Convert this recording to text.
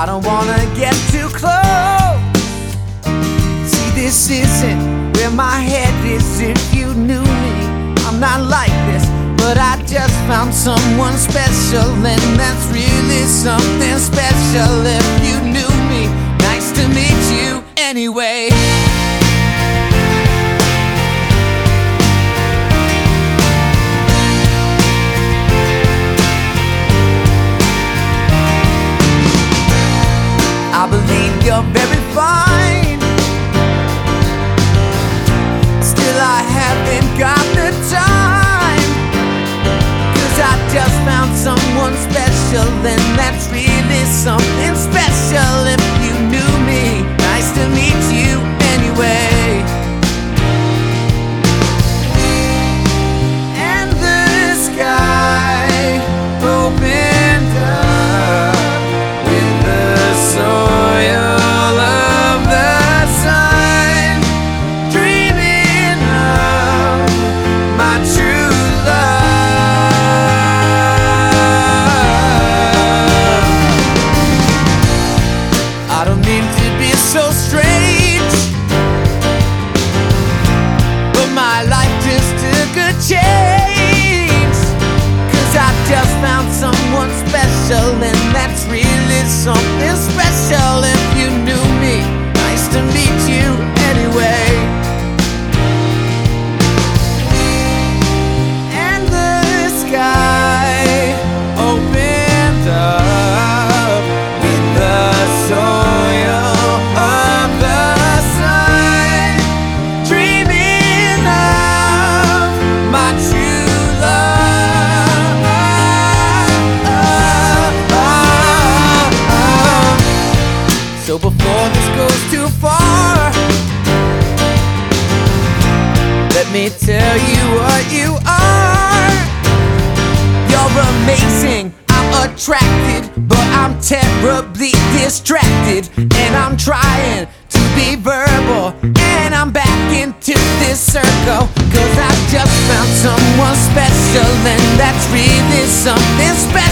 I don't wanna get too close. See, this isn't where my head is. If you knew me, I'm not like this, but I just found someone special, and that's really something special. If you knew me, nice to meet you anyway. I believe you're very fine, still I haven't got the time, 'cause I just found someone special, and that's really something special. If you knew me, nice to meet you anyway. And the sky opened up with the soil of the sun, dreaming of my true love. I don't mean to be so strange, but my life just took a change, 'cause I just found someone special, and that's really something special. If you knew me, nice to meet you anyway. And the sky opened up with the soil of the sun, dreaming of my true love. So before this goes too far, let me tell you what you are. You're amazing, I'm attracted, but I'm terribly distracted. And I'm trying to be verbal, and I'm back into this circle, 'cause I just found someone special, and that's really something special.